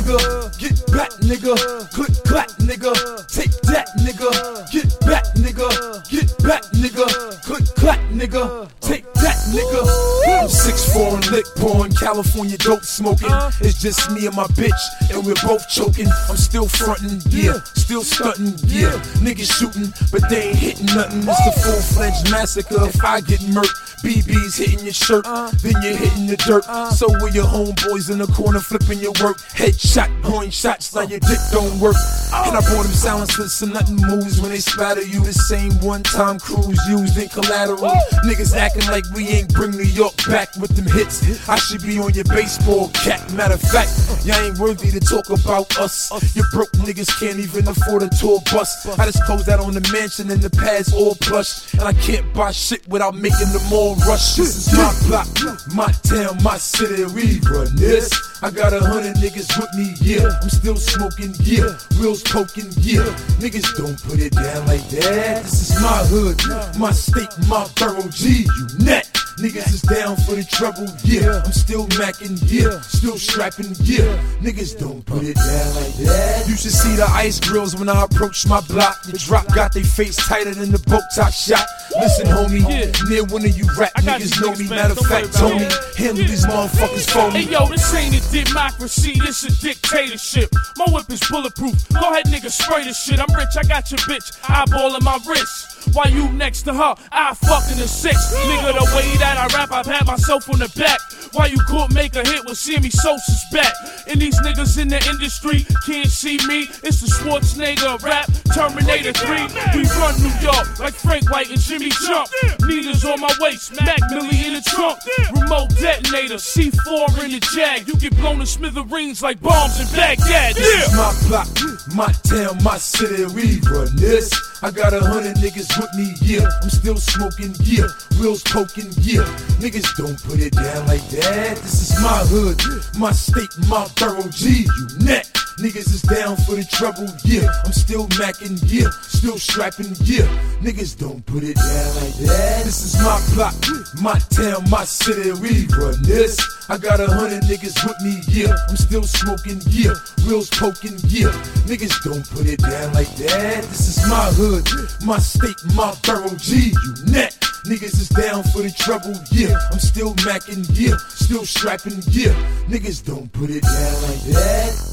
nigga. Get back, nigga. Click, clack, nigga. Take that, nigga. Get back, nigga. Get back, nigga. Click, clack, nigga. Take that, nigga. I'm 6'4" and lick pouring, California dope smoking. It's just me and my bitch, and we're both choking. I'm still frontin', yeah, still stuntin', yeah. Niggas shootin', but they ain't hitting nothing. It's a full-fledged massacre. If I get murked, BB's hitting your shirt, then you're hitting the dirt. So were your homeboys in the corner flipping your work. Headshot, point shots, now your dick don't work. And I brought them silencers so nothing moves when they spatter you. The same one Tom Cruise used in Collateral. Niggas acting like we ain't bring New York back with them hits. I should be on your baseball cap. Matter of fact, y'all ain't worthy to talk about us. You broke niggas can't even afford a tour bus. I just closed out on the mansion and the pads all plush. And I can't buy shit without making them all rush. This is my block, my town, my city, we run this. I got 100 niggas with me, yeah. I'm still smoking, yeah. Wheels poking, yeah. Niggas don't put it down like that. This is my hood, my state, my borough, G, you net. Niggas is down for the trouble, yeah. I'm still macking, yeah. Still strapping, yeah. Niggas don't put it down like that. You should see the ice grills when I approach my block. The drop got they face tighter than the boat top shot. Listen, homie, near one of you rap niggas know me. Matter of fact, Tony, handle these motherfuckers for me. Hey yo, this ain't a democracy, this a dictatorship. My whip is bulletproof. Go ahead, nigga, spray this shit. I'm rich, I got your bitch eyeballing my wrist. While you next to her, I fucking a 6. Nigga, the way that I rap, I've had myself on the back. Why you couldn't make a hit with Sammy Sosa's back? And these niggas in the industry can't see me. It's the Schwarzenegger rap, Terminator 3. We run New York like Frank White and Jimmy Jump. Needles on my waist, Mac Millie in the trunk. Remote detonator, C4 in the Jag. You get blown to smithereens like bombs in Baghdad. This is my block, my town, my city, we run this. I got 100 niggas with me, yeah. I'm still smoking, yeah. Wheels poking, yeah. Niggas don't put it down like that. This is my hood, my state, my borough, G, you net. Niggas is down for the trouble, yeah. I'm still macking, yeah. Still strapping, yeah. Niggas don't put it down like that. This is my block, my town, my city, we run this. I got 100 niggas with me, yeah. I'm still smoking, yeah. Wheels poking, yeah. Niggas don't put it down like that. This is my hood, my state, my borough, G, you net. Niggas is down for the trouble, yeah. I'm still macking, yeah. Still strapping, yeah. Niggas don't put it down like that.